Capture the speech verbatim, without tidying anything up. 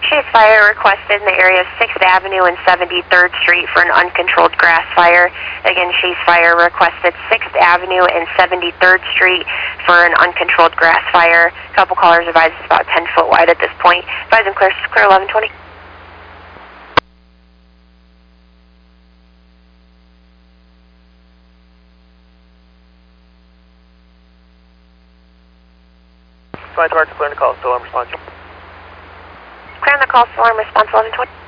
Chase fire requested in the area of sixth Avenue and seventy-third Street for an uncontrolled grass fire. Again, Chase fire requested sixth Avenue and seventy-third Street for an uncontrolled grass fire. A couple callers advised it's about ten foot wide at this point. Advise them clear, clear eleven twenty. twenty-two, clear the call, still on response. Clear on the call, still on response eleven twenty.